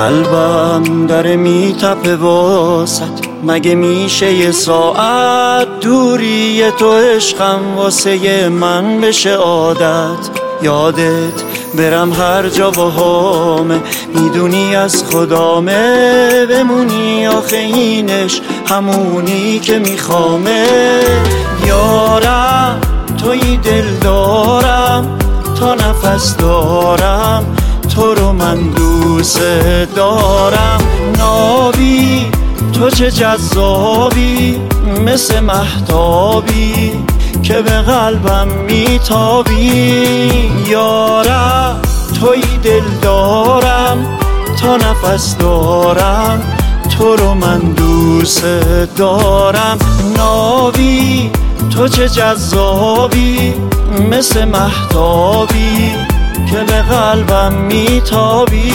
قلبم داره میتپه واسط، مگه میشه یه ساعت دوری تو عشقم واسه من بشه عادت؟ یادت برم هر جا باهامه، میدونی از خدامه، بمونی آخه اینش همونی که میخوامه. یارم توی دل دارم، تا نفس دارم تو رو من دوست دارم. نابی تو چه جذابی، مثل مهتابی که به قلبم میتابی. یارم توی دل دارم، تا نفس دارم تو رو من دوست دارم. نابی تو چه جذابی، مثل مهتابی که به قلبم میتابی.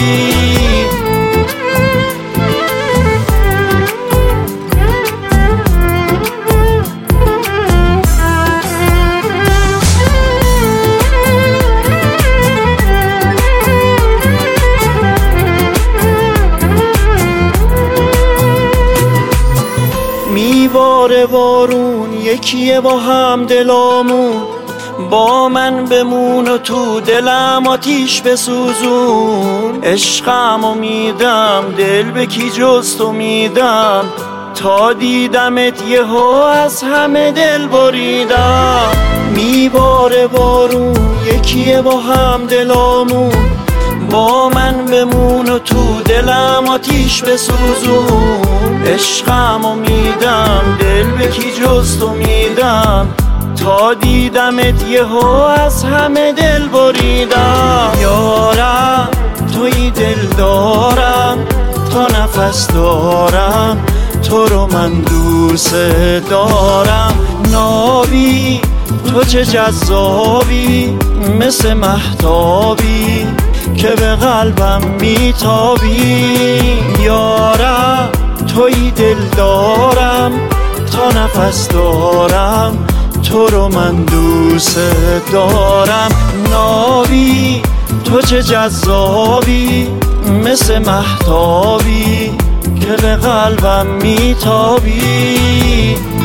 میباره بارون یکیه با هم دلامون، با من بمون و تو دلم آتیش بسوزون. عشقمو میدم دل به کی جز تو میدم، تا دیدمت یهو از همه دل بریدم. میباره بارون یکیه با هم دلامون، با من بمون و تو دلم آتیش بسوزون. عشقمو میدم دل به کی جز تو میدم، تا دیدمت یهو از همه دل بریدم. یارم توی دل دارم، تا نفس دارم تو رو من دوست دارم. نابی تو چه جذابی، مثل مهتابی که به قلبم میتابی. یارم توی دل دارم، تا نفس دارم تو رو من دوست دارم. نابی تو چه جذابی، مثل مهتابی که به قلبم میتابی.